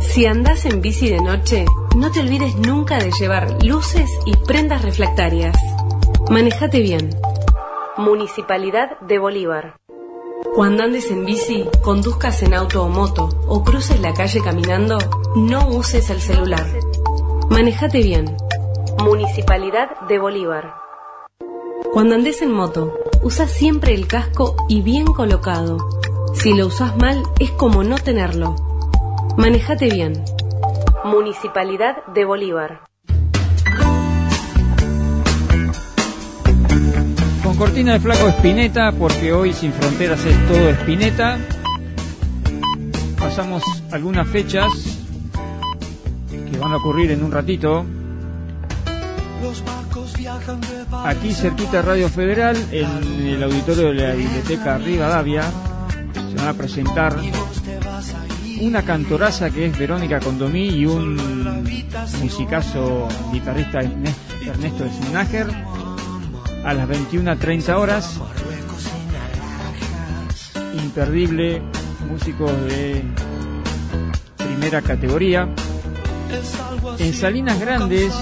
Si andás en bici de noche, no te olvides nunca de llevar luces y prendas reflectarias. Manejate bien. Municipalidad de Bolívar. Cuando andes en bici, conduzcas en auto o moto o cruces la calle caminando, no uses el celular. Manejate bien. Municipalidad de Bolívar. Cuando andes en moto, usa siempre el casco y bien colocado. Si lo usas mal, es como no tenerlo. Manejate bien. Municipalidad de Bolívar. Con cortina de Flaco Spinetta, porque hoy Sin Fronteras es todo Spinetta. Pasamos algunas fechas que van a ocurrir en un ratito. Aquí cerquita de Radio Federal, en el auditorio de la Biblioteca Rivadavia, se van a presentar una cantoraza que es Verónica Condomí y un musicazo guitarrista Ernesto Snager a las 21:30 horas. Imperdible, músicos de primera categoría. En Salinas Grandes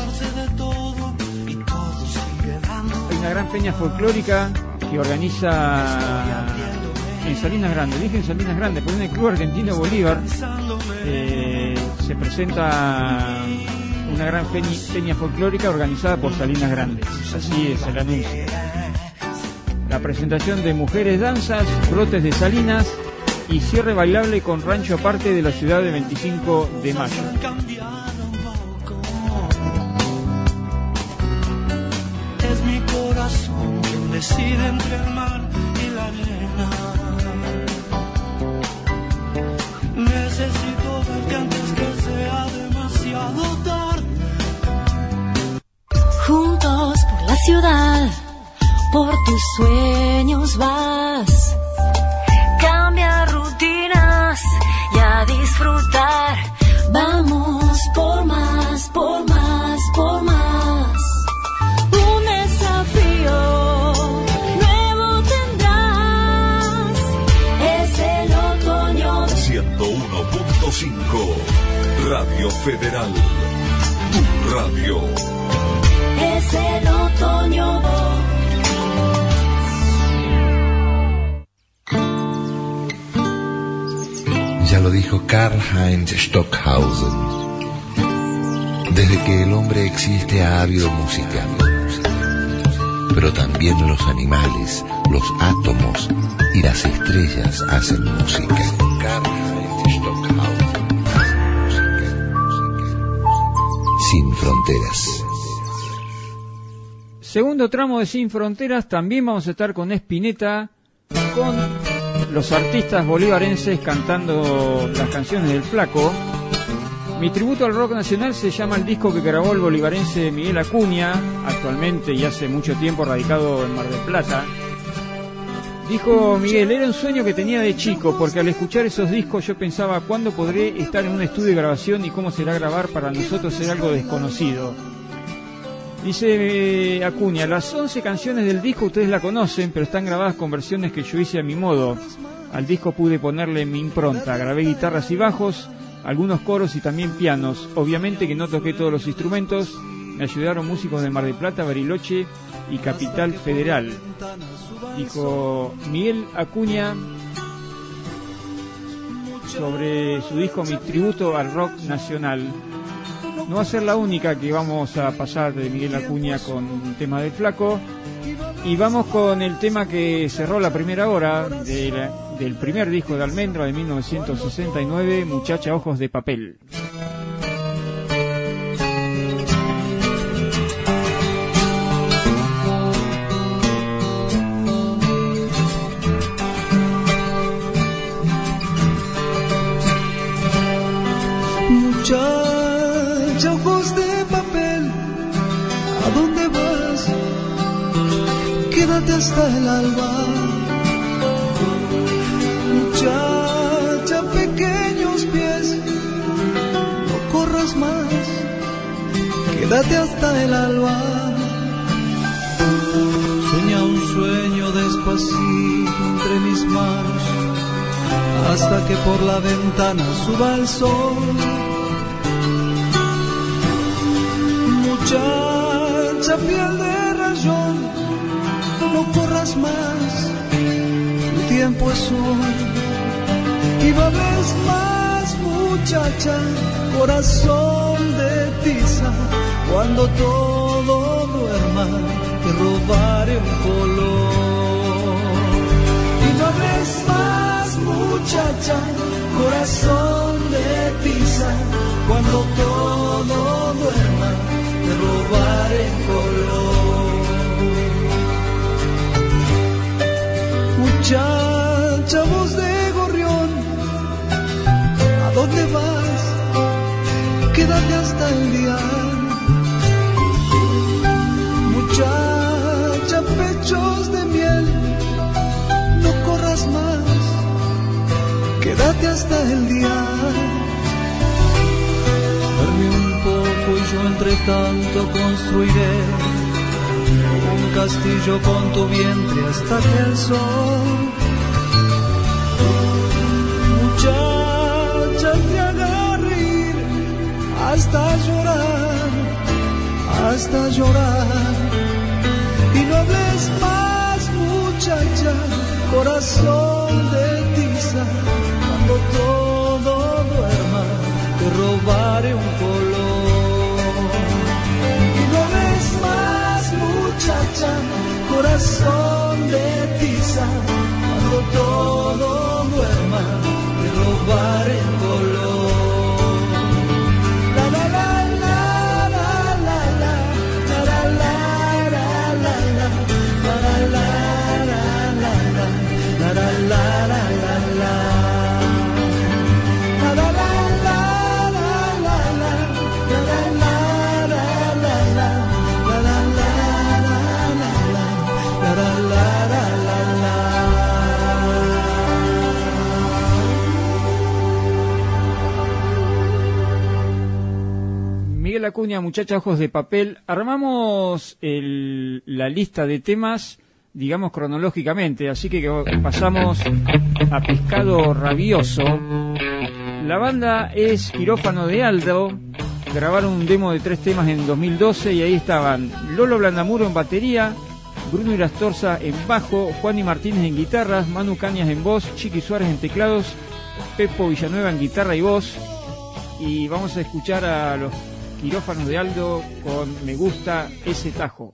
hay una gran peña folclórica que organiza en Salinas Grandes, dije en Salinas Grandes, porque en el Club Argentino Bolívar se presenta una gran peña folclórica organizada por Salinas Grandes, así es el anuncio. La presentación de Mujeres Danzas, Brotes de Salinas y cierre bailable con rancho aparte de la ciudad de 25 de mayo. Es mi corazón quien decide entre el mar y la arena. Necesito verte antes que sea demasiado tarde. Juntos por la ciudad, por tus sueños vas. Cambia rutinas y a disfrutar. Vamos por más, por más, por más. Un desafío nuevo tendrás. Es el otoño. 101.5 Radio Federal. Tu radio. Es el otoño. Ya lo dijo Karl-Heinz Stockhausen. Desde que el hombre existe ha habido música, pero también los animales, los átomos y las estrellas hacen música. Karl-Heinz Stockhausen. Sin fronteras. Segundo tramo de Sin Fronteras, también vamos a estar con Spinetta, con los artistas bolivarenses cantando las canciones del Flaco. Mi tributo al rock nacional se llama el disco que grabó el bolivarense Miguel Acuña, actualmente y hace mucho tiempo radicado en Mar del Plata. Dijo Miguel, era un sueño que tenía de chico, porque al escuchar esos discos yo pensaba cuándo podré estar en un estudio de grabación y cómo será grabar para nosotros ser algo desconocido. Dice Acuña, las 11 canciones del disco ustedes la conocen, pero están grabadas con versiones que yo hice a mi modo. Al disco pude ponerle mi impronta, grabé guitarras y bajos, algunos coros y también pianos. Obviamente que no toqué todos los instrumentos, me ayudaron músicos de Mar del Plata, Bariloche y Capital Federal. Dijo Miguel Acuña sobre su disco Mi tributo al rock nacional. No va a ser la única que vamos a pasar de Miguel Acuña con un tema del Flaco. Y vamos con el tema que cerró la primera hora del primer disco de Almendra de 1969, Muchacha Ojos de Papel. Muchacha, ojos de papel, ¿a dónde vas? Quédate hasta el alba. Muchacha, pequeños pies, no corras más, quédate hasta el alba. Sueña un sueño despacito entre mis manos, hasta que por la ventana suba el sol. Muchacha piel de rayón, no corras más, tu tiempo es hoy. Y no hables más, muchacha, corazón de tiza, cuando todo duerma te robaré un color. Y no hables más, muchacha, corazón de tiza, cuando todo duerma te robaré el color. Muchacha, voz de gorrión, ¿a dónde vas? Quédate hasta el día. Muchacha, pechos de miel, no corras más, quédate hasta el día. Duerme un poco y yo entre tanto construiré un castillo con tu vientre hasta que el sol, muchacha, te haga reír hasta llorar, hasta llorar. Y no hables más, muchacha, corazón de tiza, cuando todo duerma te robaré un color. Y no hables más, muchacha, corazón de tiza, cuando todo duerma te robaré el color. Miguel Acuña, Muchacha Ojos de Papel. Armamos la lista de temas, digamos, cronológicamente, así que pasamos a Pescado Rabioso. La banda es Quirófano de Aldo, grabaron un demo de 3 temas en 2012 y ahí estaban Lolo Blandamuro en batería, Bruno Irastorza en bajo, Juan y Martínez en guitarras, Manu Cañas en voz, Chiqui Suárez en teclados, Pepo Villanueva en guitarra y voz. Y vamos a escuchar a los Quirófanos de Aldo con Me Gusta Ese Tajo.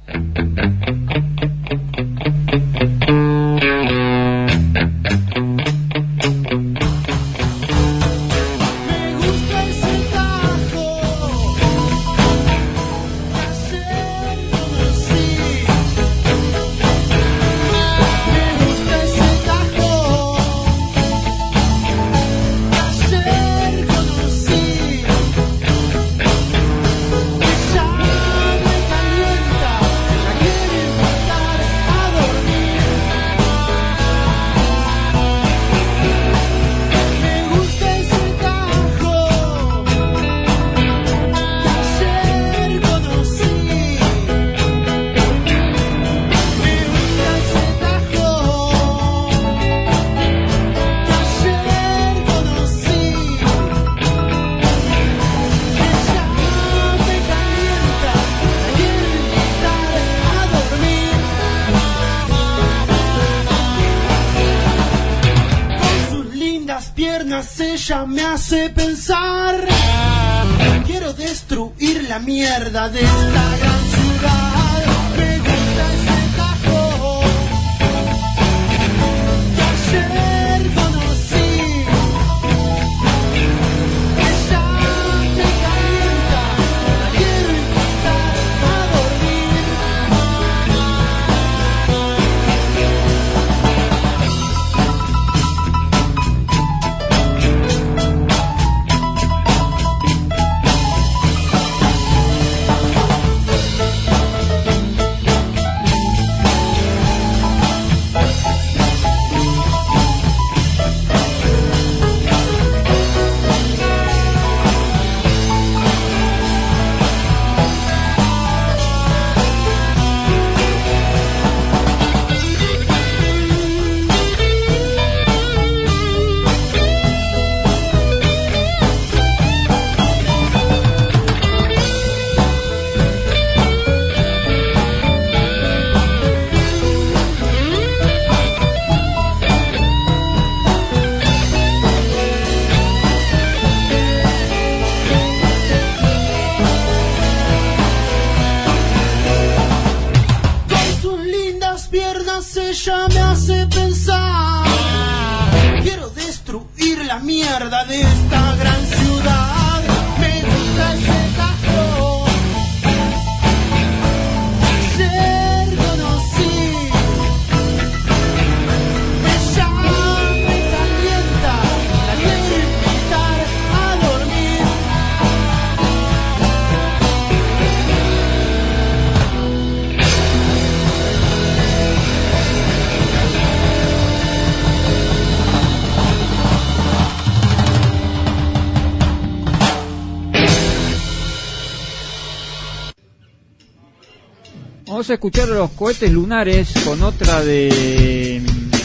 Ella me hace pensar, quiero destruir la mierda de esta gran ciudad. Me gusta ese tajo que ayer conocí. Ella me calienta, la quiero invitar a dormir. la mierda de esta gran ciudad. Me gusta ese cajón. Ayer conocí. Ella me calienta, la quiero invitar a dormir. Vamos a escuchar Los Cohetes Lunares con otra de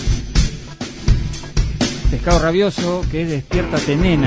Pescado Rabioso, que es Despiértate Nena.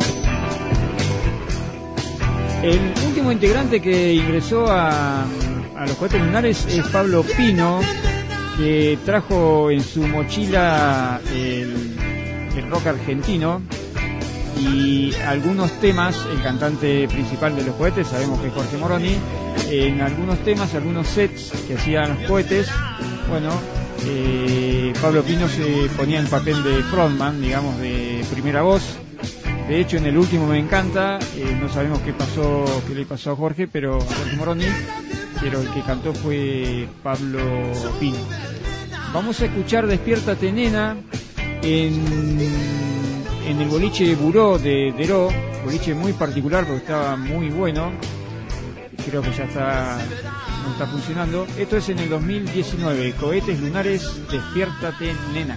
El último integrante que ingresó a Los Cohetes Lunares es Pablo Pino, que trajo en su mochila el rock argentino y algunos temas. El cantante principal de Los Cohetes, sabemos que es Jorge Moroni. En algunos temas, algunos sets que hacían Los Cohetes, bueno, Pablo Pino se ponía en papel de frontman, digamos, de primera voz. De hecho, en el último Me Encanta, no sabemos qué le pasó a Jorge, pero a Jorge Moroni, pero el que cantó fue Pablo Pino. Vamos a escuchar Despiértate Nena en el boliche Buró de Deró, boliche muy particular porque estaba muy bueno. Creo que ya no está funcionando. Esto es en el 2019. Cohetes Lunares, Despiértate Nena.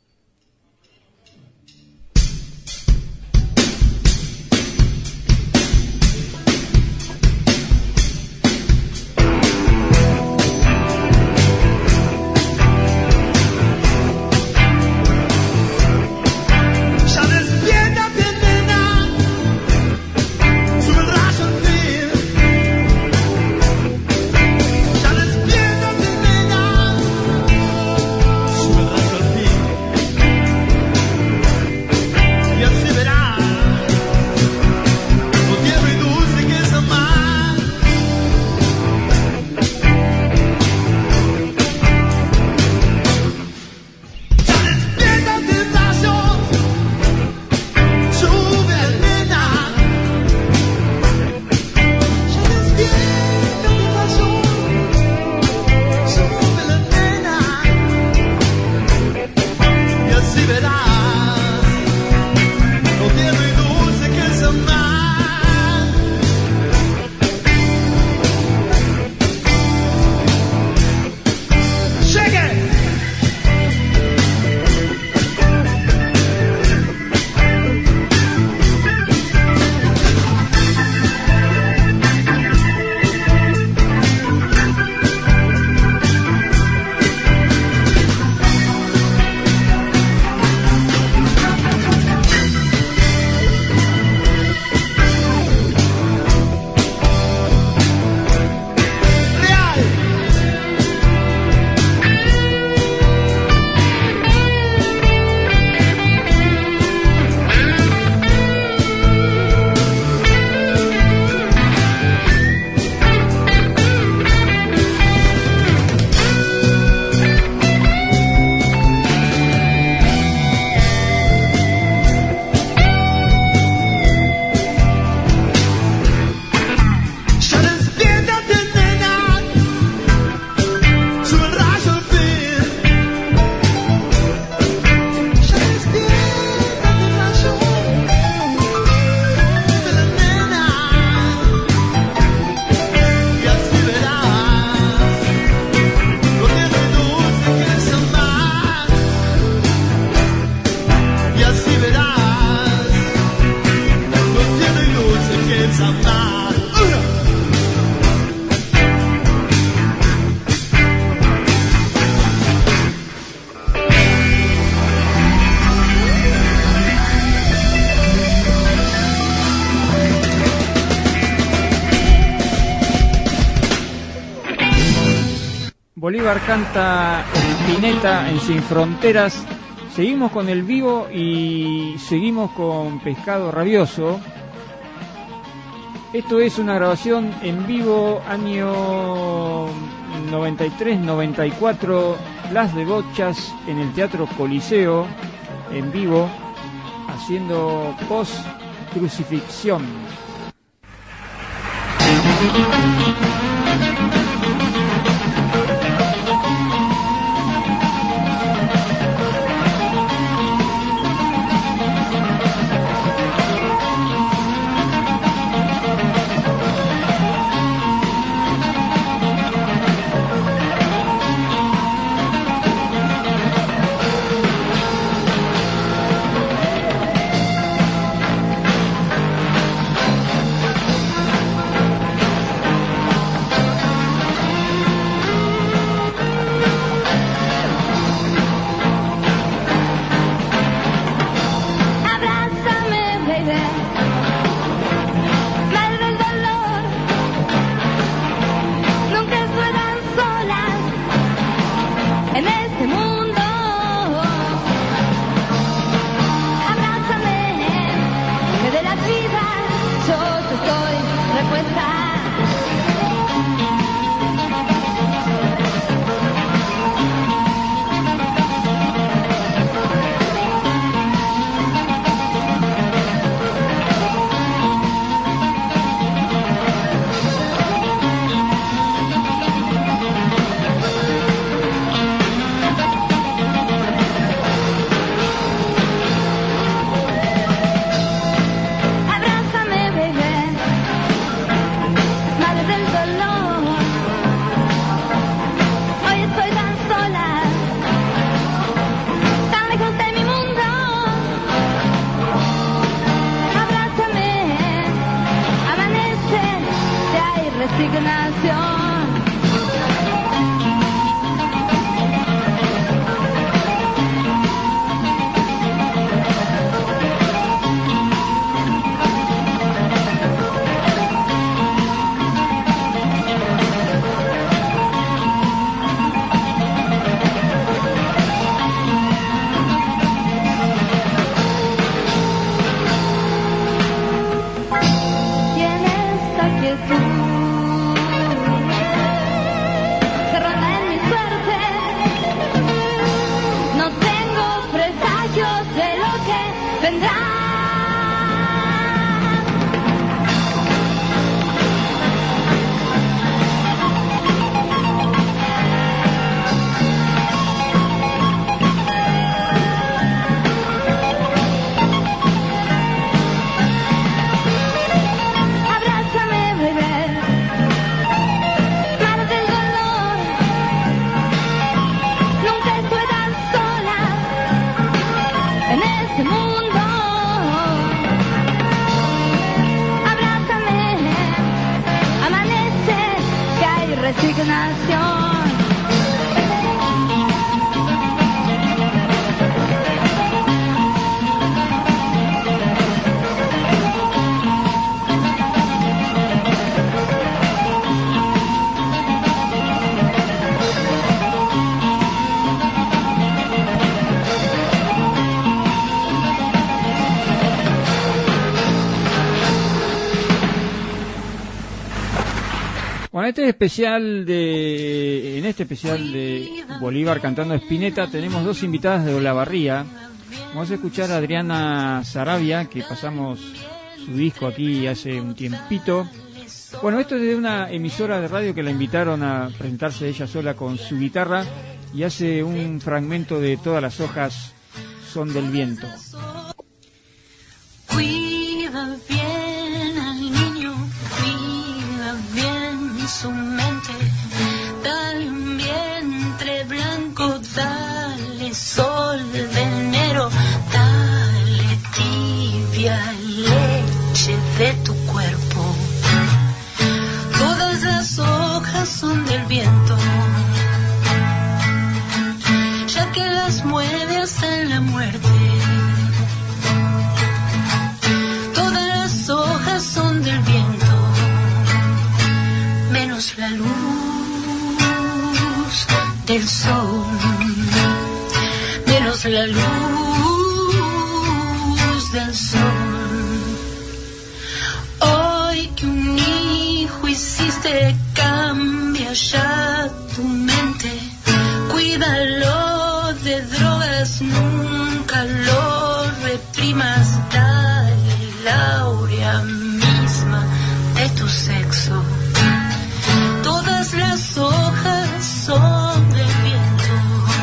Bolívar canta Spinetta en Sin Fronteras. Seguimos con el vivo y seguimos con Pescado Rabioso. Esto es una grabación en vivo año 93-94, Las de Bochas en el Teatro Coliseo, en vivo, haciendo post-crucifixión. En este especial de Bolívar cantando Spinetta tenemos dos invitadas de Olavarría. Vamos a escuchar a Adriana Sarabia, que pasamos su disco aquí hace un tiempito. Bueno, esto es de una emisora de radio que la invitaron a presentarse ella sola con su guitarra y hace un fragmento de Todas las hojas son del viento. Cuida bien al niño, cuida bien su mente, dale un vientre blanco, dale sol de enero, dale tibia leche de tu cuerpo. Todas las hojas son del viento, ya que las mueve hasta la muerte. Todas las hojas son del viento, menos la luz del sol, menos la luz del sol. Hoy que un hijo hiciste, cambia ya tu mente, cuídalo de drogas, nunca lo reprimas. y más da la aurea misma de tu sexo. Todas las hojas son del viento,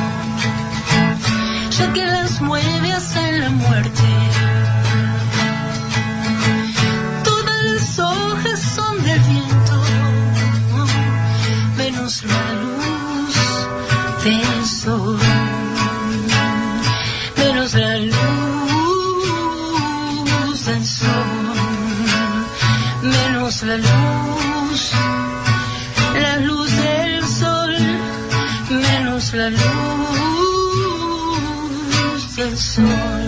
ya que las mueve hasta la muerte. Todas las hojas son del viento, menos la luz del sol, menos la luz del sol, menos la luz del sol, menos la luz del sol.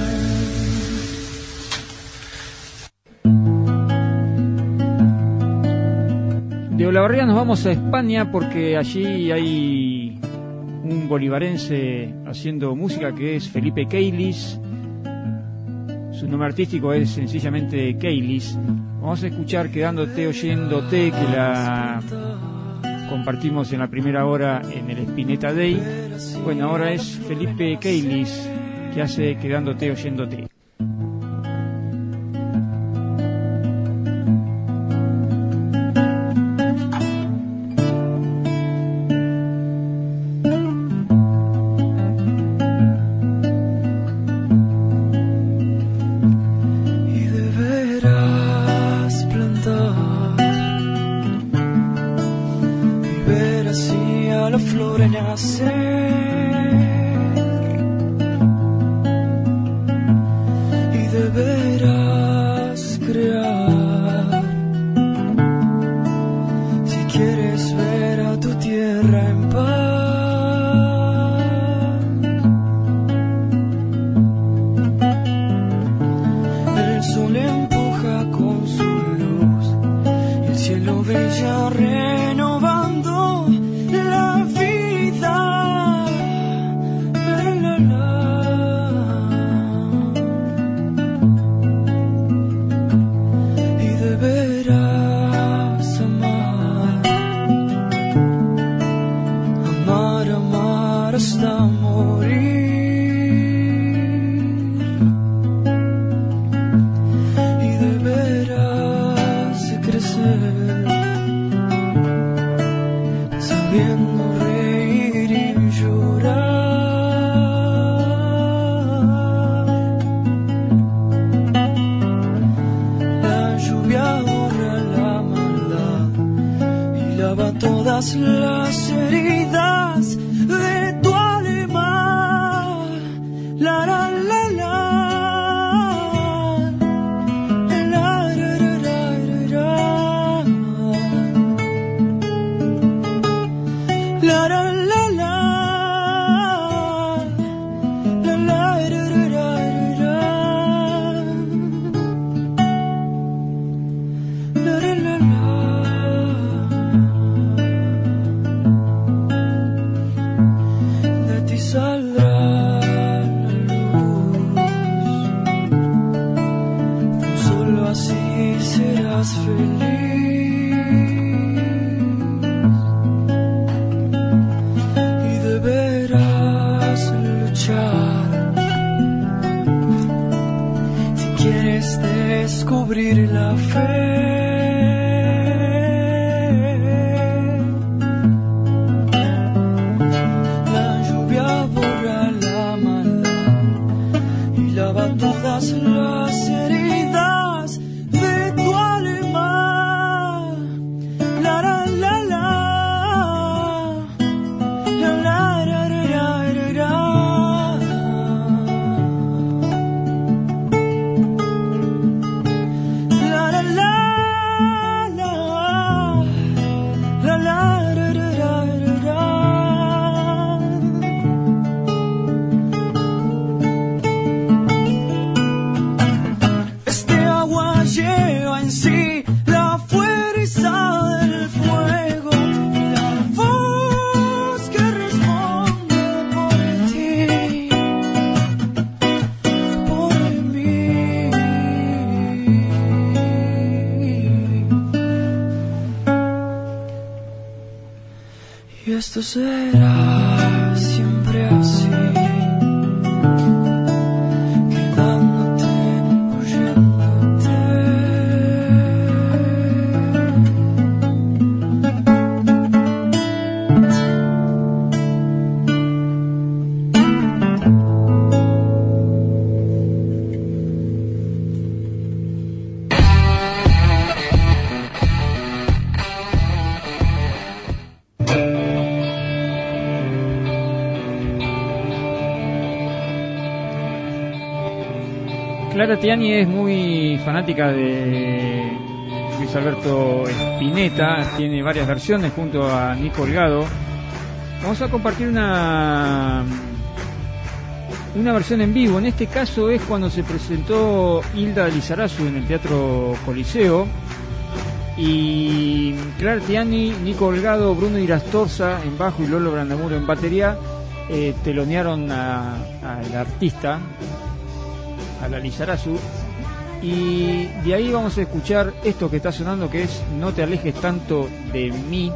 De Olavarría nos vamos a España porque allí hay un bolivarense haciendo música que es Felipe Keilis. Su nombre artístico es sencillamente Keilis. Vamos a escuchar Quedándote Oyéndote, que la compartimos en la primera hora en el Spinetta Day. Bueno, ahora es Felipe Keilis que hace Quedándote Oyéndote. Esto será siempre así, quedándote Clara Tiani es muy fanática de Luis Alberto Spinetta, tiene varias versiones junto a Nico Holgado. Vamos a compartir una versión en vivo. En este caso es cuando se presentó Hilda de Lizarazu en el Teatro Coliseo. Y Clara Tiani, Nico Holgado, Bruno Irastorza en bajo y Lolo Brandamuro en batería telonearon al artista, a la Lizarazu. Y de ahí vamos a escuchar esto que está sonando, que es No te alejes tanto de mí.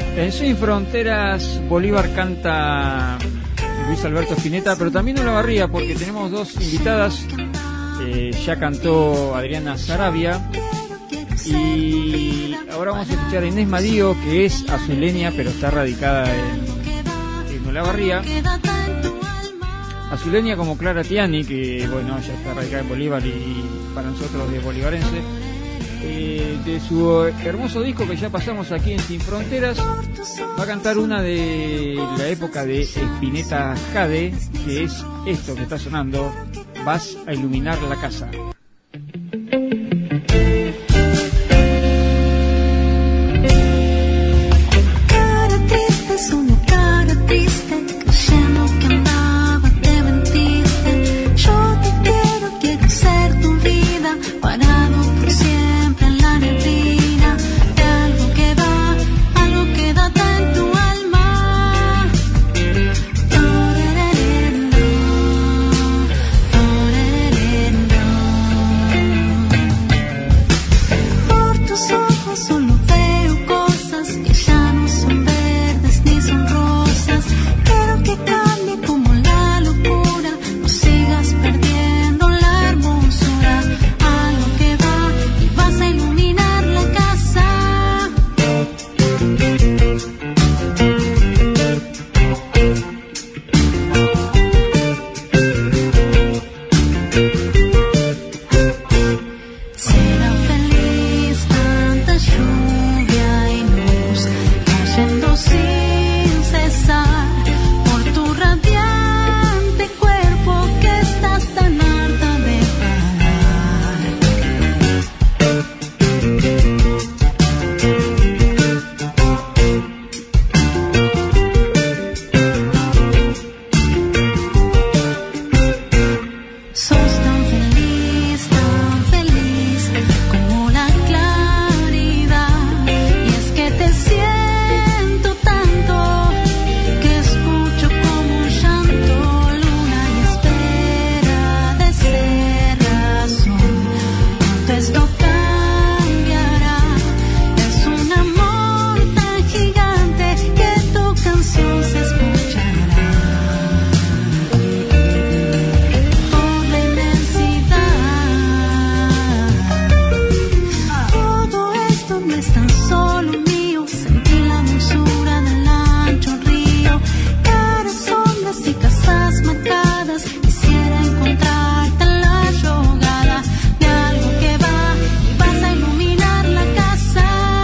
En Sin Fronteras, Bolívar canta Luis Alberto Spinetta, pero también Olavarría, porque tenemos dos invitadas. Ya cantó Adriana Saravia y ahora vamos a escuchar a Inés Madío, que es azuleña pero está radicada en Olavarría. Azuleña como Clara Tiani, que bueno, ya está radicada en Bolívar y para nosotros es bolivarense. De su hermoso disco que ya pasamos aquí en Sin Fronteras, va a cantar una de la época de Spinetta Jade, que es esto que está sonando, Vas a iluminar la casa. Cara triste, es una cara triste, creyendo que andaba, te mentiste. Yo te quiero ser tu vida, parado por siempre en la neblina de algo que da en tu alma. Por tus ojos solo veo cosas que ya no son verdes ni son rosas. Quiero que cambie como la locura, no sigas perdiendo la hermosura. Algo que va y vas a iluminar la casa. Será feliz tanta lluvia y luz cayendo sin cesar por tu radiante cuerpo que estás tan harta de Sos tan feliz como la claridad. Y es que te siento tanto que escucho como un llanto, luna y espera de ser razón. Pronto esto cambiará. Es un amor tan gigante que tu canción se escuchará. Por la inmensidad, todo esto no es tan solo mío. Sentí la dulzura del ancho río, caras, sombras y casas marcadas. Quisiera encontrarte en la jugada de algo que va y vas a iluminar la casa.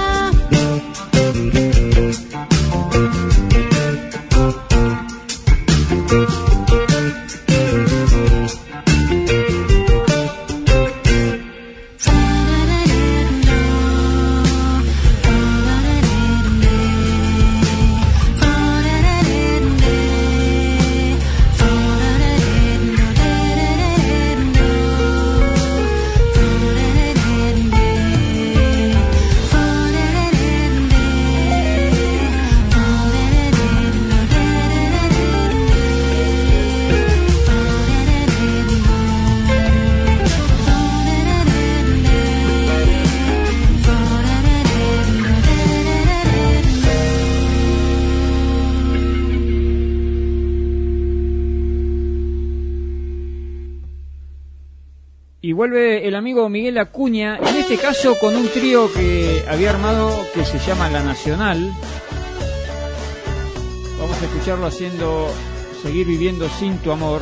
Y vuelve el amigo Miguel Acuña, en este caso con un trío que había armado que se llama La Nacional. Vamos a escucharlo haciendo Seguir viviendo sin tu amor.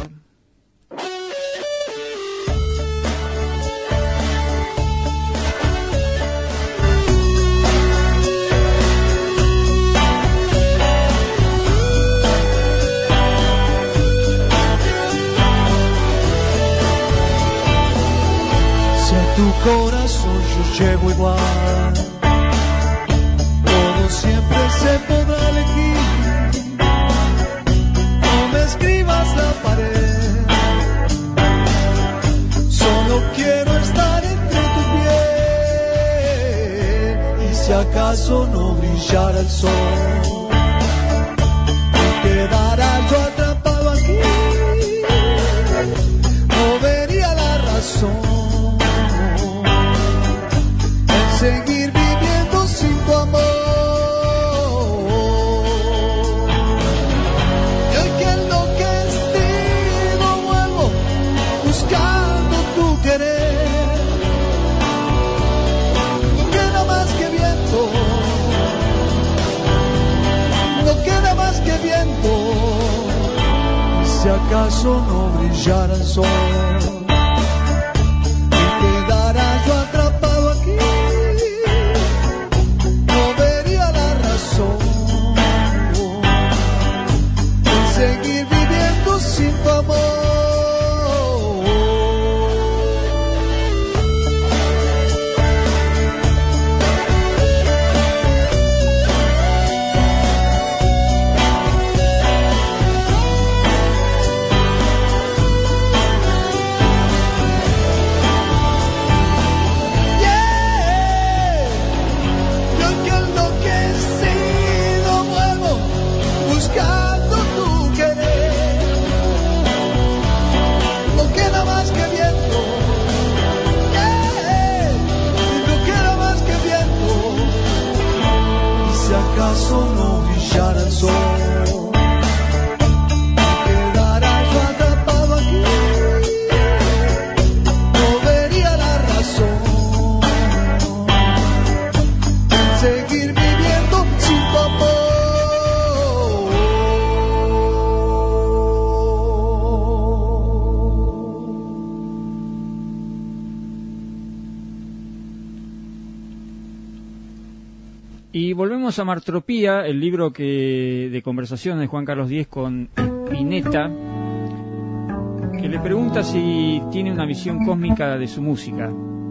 Tu corazón yo llego igual, todo siempre se podrá elegir. No me escribas la pared, solo quiero estar entre tu piel. Y si acaso no brillara el sol, me quedara yo atrapado aquí, no vería la razón seguir viviendo sin tu amor. viento, y si acaso no brillara el sol, y quedara yo atrapado aquí, no vería la razón de seguir viviendo sin tu amor. ¿Acaso no brillara el sol? Quedara yo atrapado aquí, no vería la razón de seguir viviendo sin tu amor. Y volvemos a Martropía, el libro de conversaciones de Juan Carlos Diez con Spinetta, que le pregunta si tiene una visión cósmica de su música.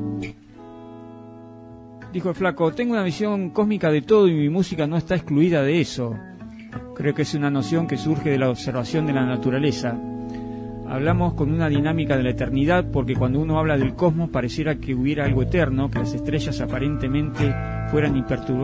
Dijo el flaco: tengo una visión cósmica de todo y mi música no está excluida de eso. Creo que es una noción que surge de la observación de la naturaleza. Hablamos con una dinámica de la eternidad porque cuando uno habla del cosmos pareciera que hubiera algo eterno, que las estrellas aparentemente fueran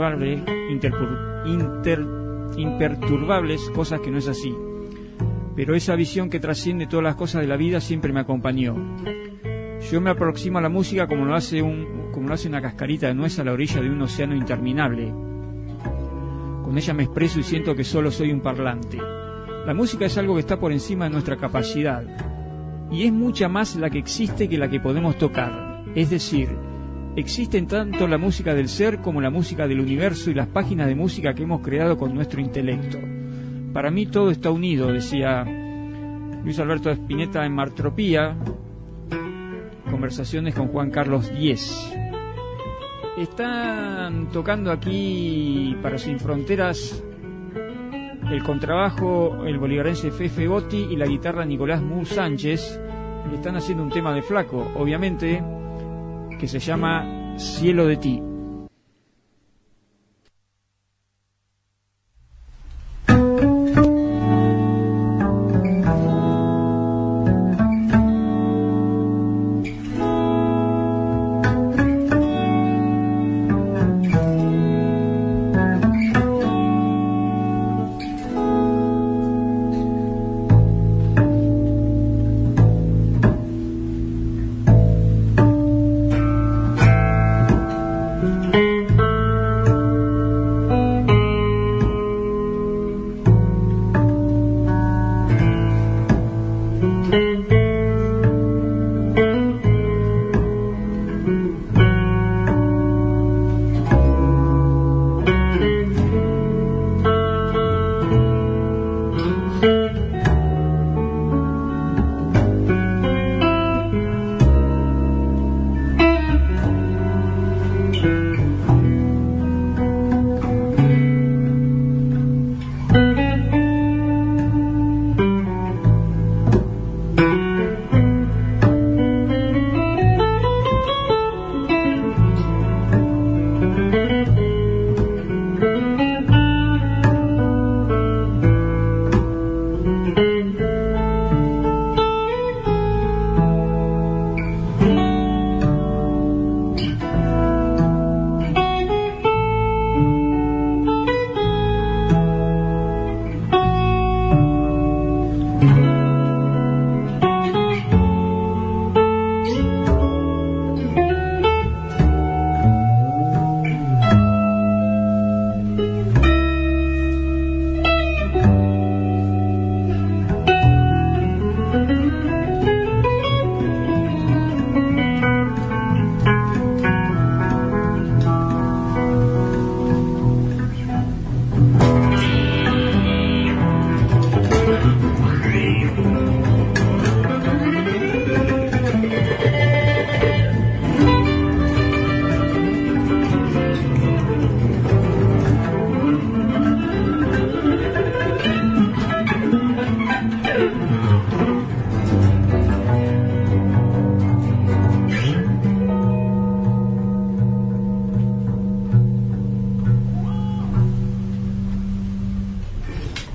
imperturbables, cosas que no es así. Pero esa visión que trasciende todas las cosas de la vida siempre me acompañó. Yo me aproximo a la música como lo hace una cascarita de nuez a la orilla de un océano interminable. Con ella me expreso y siento que solo soy un parlante. La música es algo que está por encima de nuestra capacidad, y es mucha más la que existe que la que podemos tocar. Es decir, existen tanto la música del ser como la música del universo y las páginas de música que hemos creado con nuestro intelecto. Para mí todo está unido, decía Luis Alberto Spinetta en Martropía, conversaciones con Juan Carlos Diez. Están tocando aquí para Sin Fronteras el contrabajo, el bolivarense Fefe Gotti, y la guitarra Nicolás Mu Sánchez. Le están haciendo un tema de Flaco, obviamente, que se llama Cielo de ti.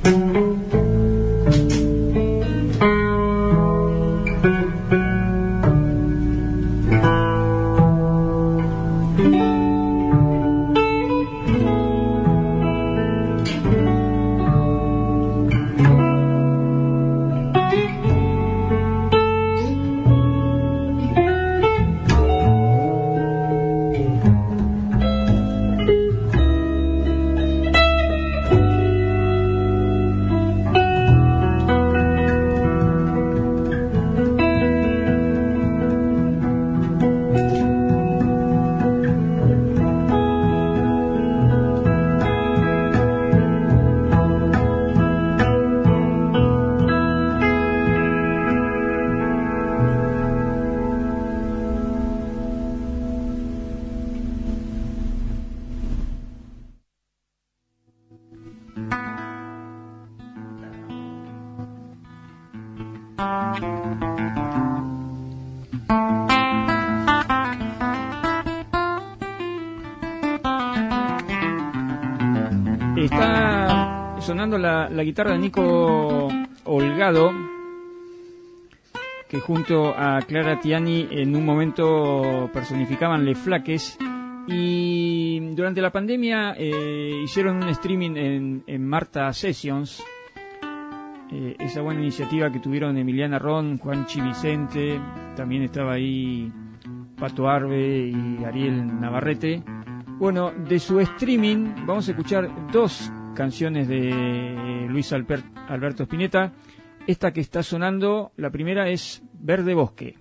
Está sonando la guitarra de Nico Holgado, que junto a Clara Tiani en un momento personificaban Les Flaques, y durante la pandemia hicieron un streaming en Marta Sessions, esa buena iniciativa que tuvieron Emiliana Ron, Juanchi Vicente, también estaba ahí Pato Arbe y Ariel Navarrete. Bueno, de su streaming vamos a escuchar dos canciones de Luis Alberto Spinetta. Esta que está sonando, la primera es Verde Bosque.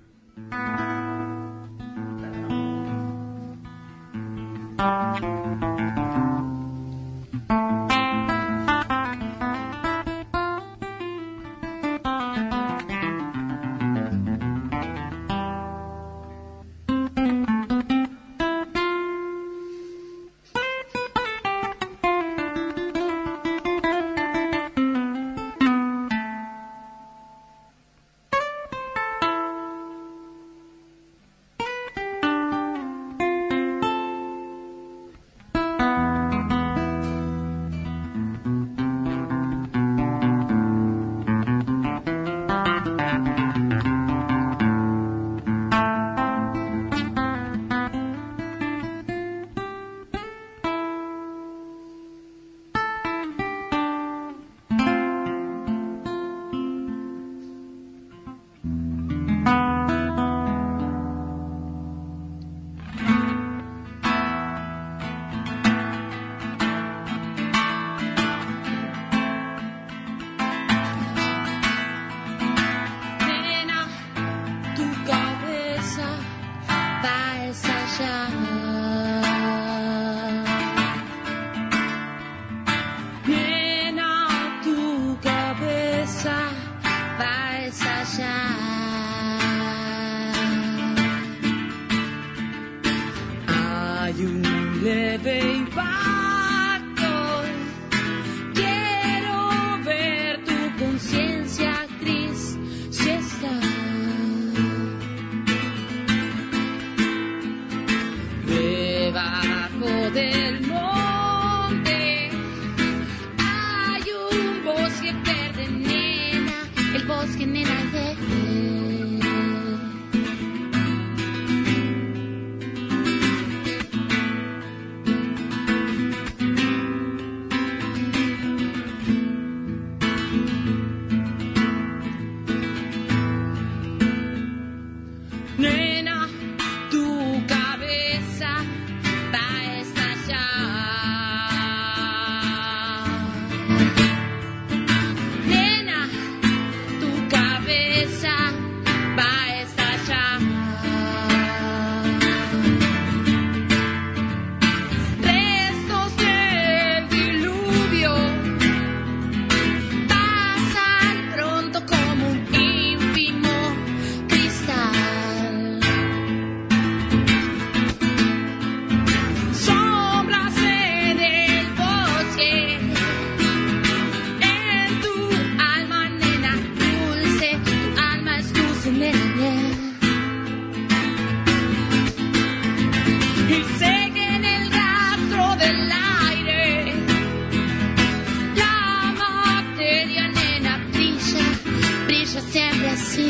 así.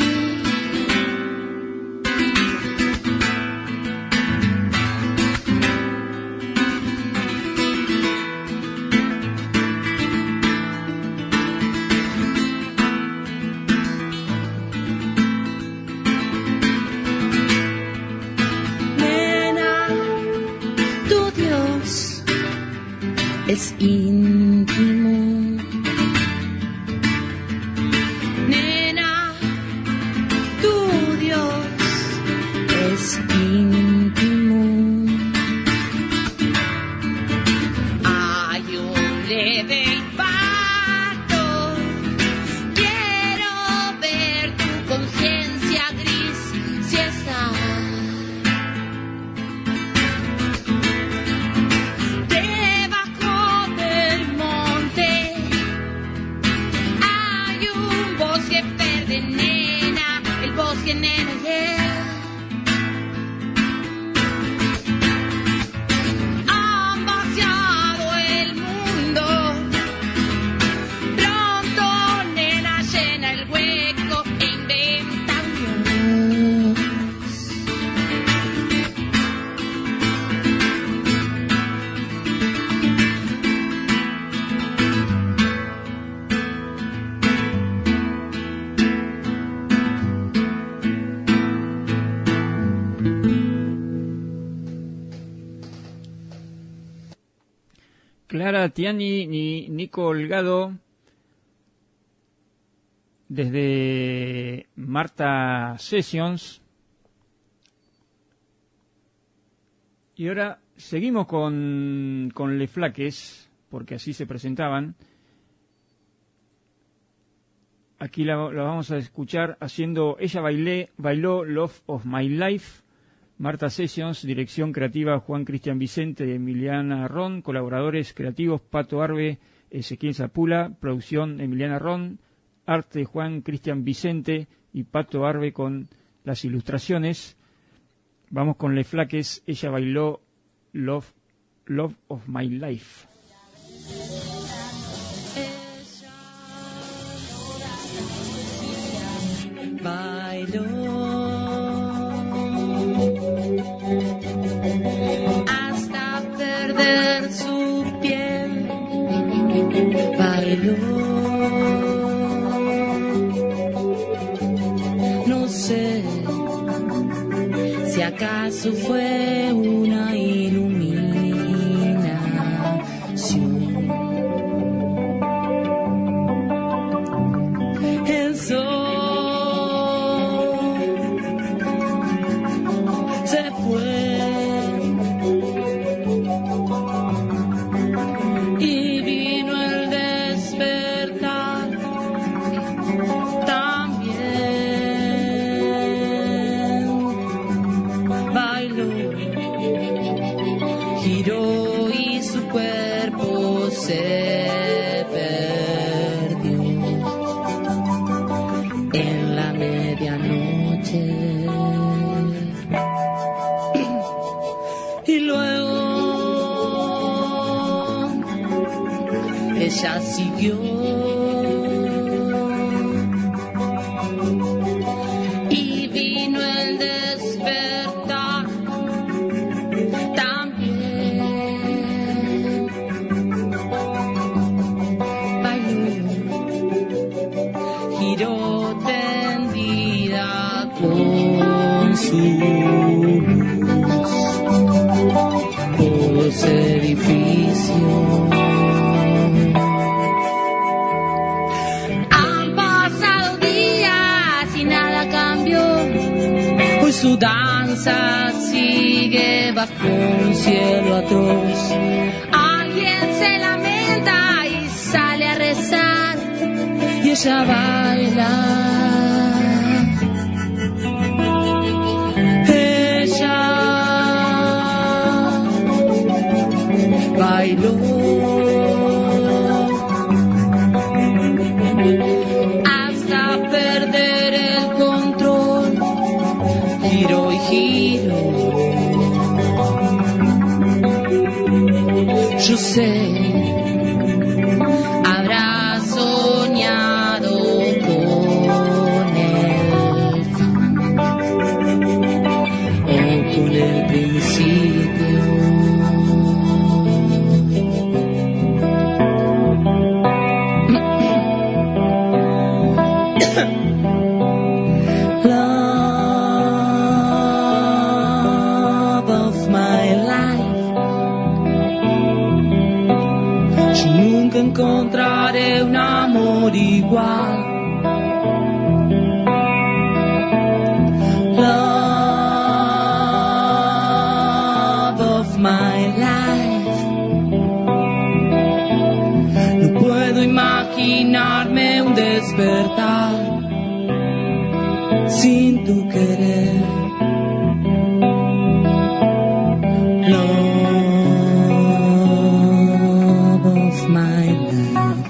Es íntimo, nena, tu Dios es íntimo. Hay un leve impacto, quiero ver tu conciencia gris si está. Clara Tiani y Nico Holgado desde Marta Sessions. Y ahora seguimos con Les Flaques, porque así se presentaban. Aquí la vamos a escuchar haciendo Ella bailó Love of My Life. Marta Sessions, dirección creativa Juan Cristian Vicente y Emiliana Ron, colaboradores creativos Pato Arbe, Ezequiel Zapula, producción Emiliana Ron, arte Juan Cristian Vicente y Pato Arbe con las ilustraciones. Vamos con Les Flaques, Ella bailó Love of My Life. Bailó hasta perder su piel, bailó, no sé si acaso fue una iluminación. El sol se fue y vino el despertar también. Bailó, giró y su cuerpo se perdió en la medianoche. Y luego ella siguió y vino el despertar también. Bailó, giró tendida con su luz por los edificios. Han pasado días y nada cambió. Hoy su danza sigue bajo un cielo atroz. Alguien se lamenta y sale a rezar y ella baila. Bailó hasta perder el control, giró y giró. Yo sé, habrá soñado con trovare un amore uguale. Love of my life. No puedo imaginarme un despertar sin tu querer. Love of my life.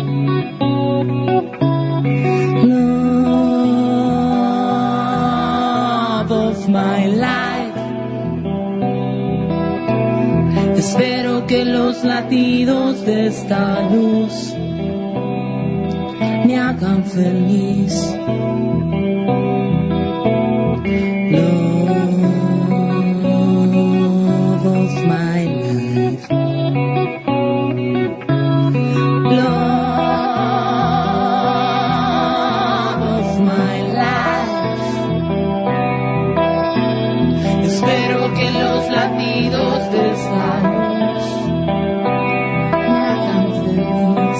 Love of my life. Espero que los latidos de esta luz me hagan feliz. Love of my life. Love of my life. Espero que los latidos de esta luz me hagan feliz.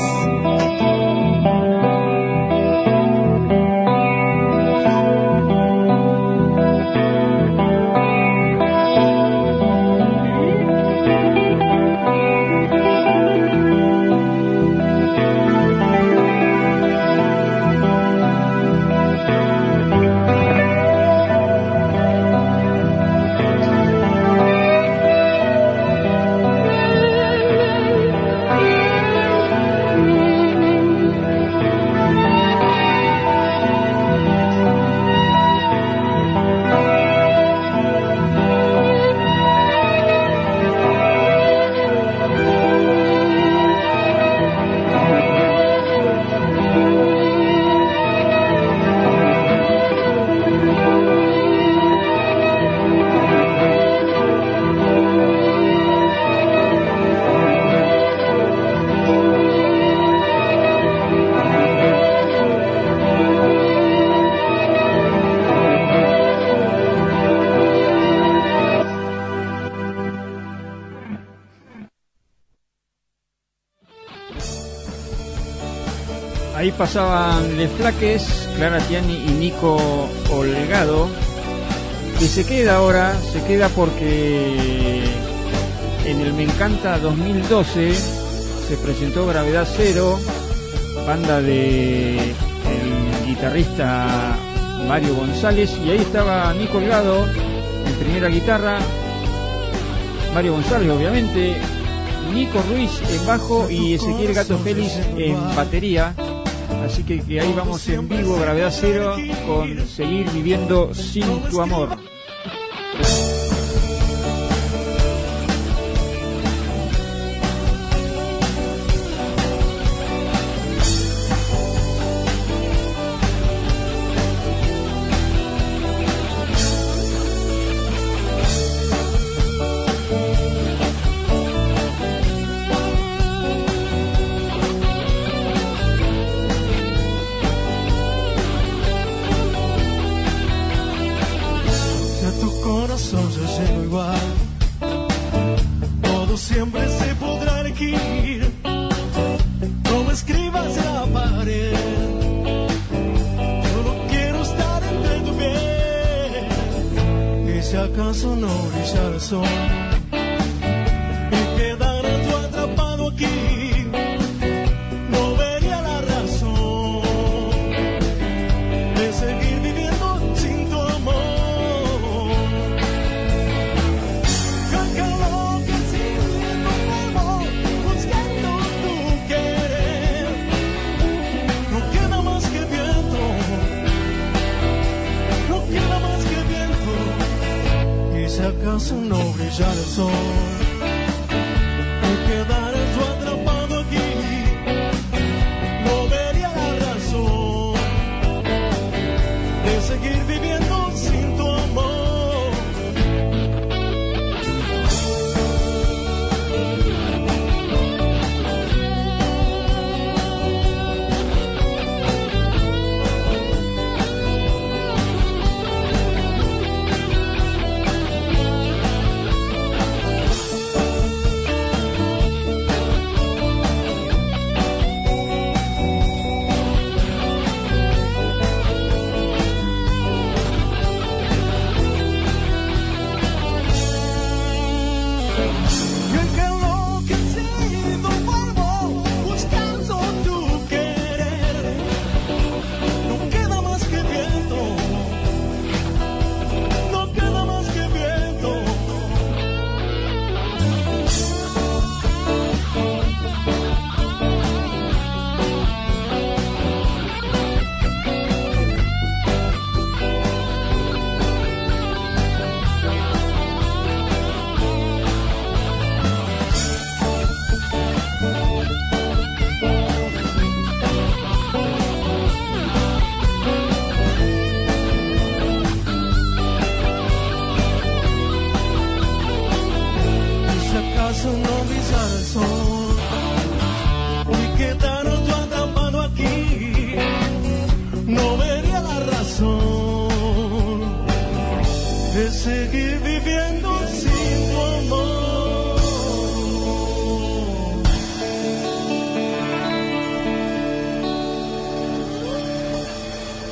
Ahí pasaban Les Flaques, Clara Tiani y Nico Holgado, que se queda porque en el Me Encanta 2012 se presentó Gravedad Cero, banda de el guitarrista Mario González, y ahí estaba Nico Holgado en primera guitarra, Mario González obviamente, Nico Ruiz en bajo y Ezequiel Gato Félix en batería. Así que ahí vamos en vivo, Gravedad Cero, con Seguir Viviendo Sin Tu Amor.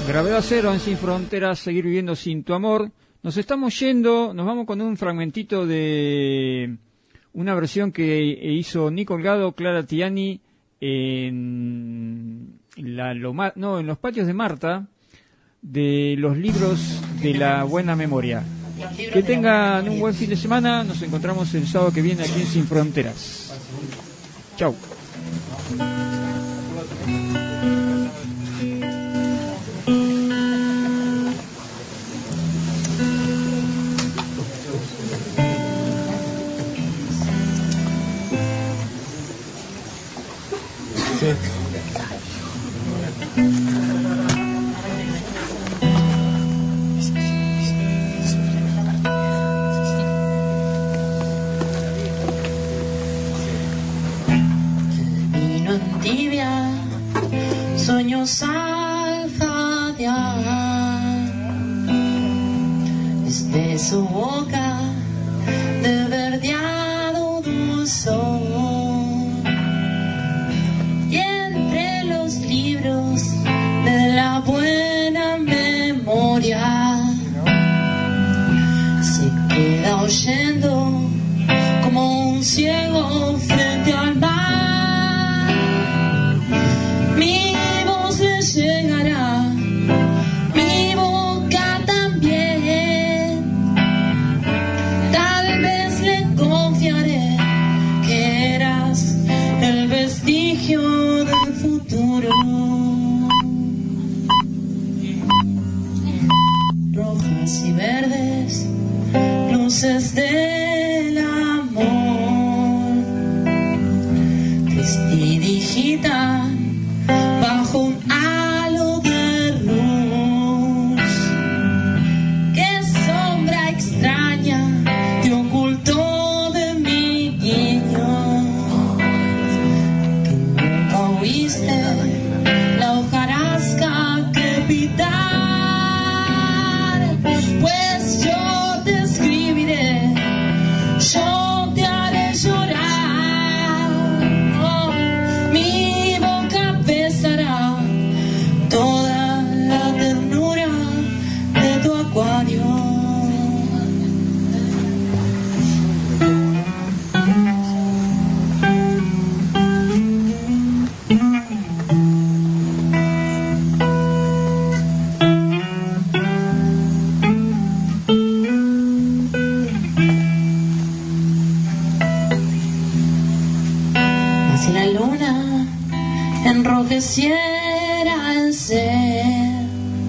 Gravedad Cero en Sin Fronteras, seguir viviendo sin tu amor. Nos estamos yendo, nos vamos con un fragmentito de una versión que hizo Nico Holgado, Clara Tiani en los patios de Marta, de los libros de la buena memoria. Que tengan un buen fin de semana, nos encontramos el sábado que viene aquí en Sin Fronteras. Chau. Sueños alfadear desde su boca de verdeado dulzor y entre los libros de la buena memoria se queda oyendo como un ciego frente al mar. Llegará, mi boca también. Tal vez le confiaré que eras el vestigio del futuro. Rojas y verdes, luces del amor, prestidigitan bajo un halo de luz. Qué sombra extraña te ocultó de mi niño, que nunca oíste la hojarasca crepitar. Pues yo te escribiré, yo te haré llorar. Oh, mi boca pesará toda la ternura de tu acuario. Si la luna enrojeciera el ser,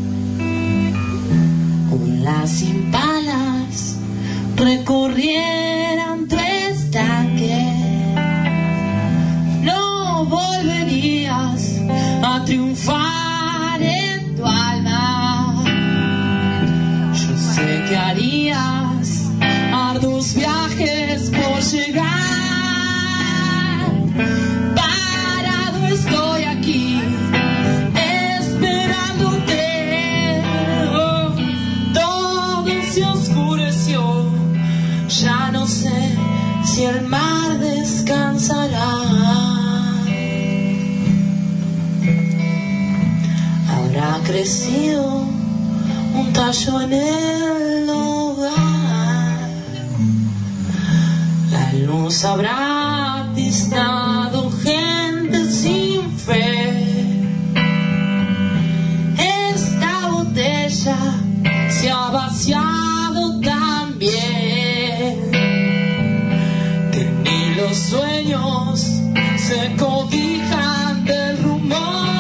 o las impalas recorrieran tu estaque, no volverías a triunfar en tu alma. Yo sé que harías arduos viajes por llegar. Parado estoy aquí esperándote. Oh, todo se oscureció, ya no sé si el mar descansará. Habrá crecido un tallo en el hogar, la luz habrá tiznado gente sin fe. Esta botella se ha vaciado también, que ni los sueños se cobijan del rumor.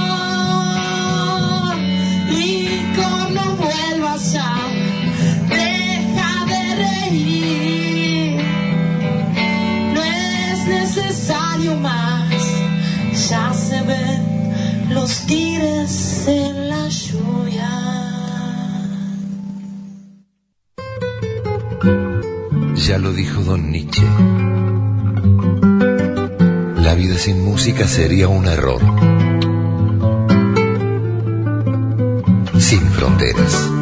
Licor, no vuelvas ya, deja de reír, no es necesario más, ya se ven los tigres en la lluvia. Ya lo dijo Don Nietzsche. La vida sin música sería un error. Sin Fronteras.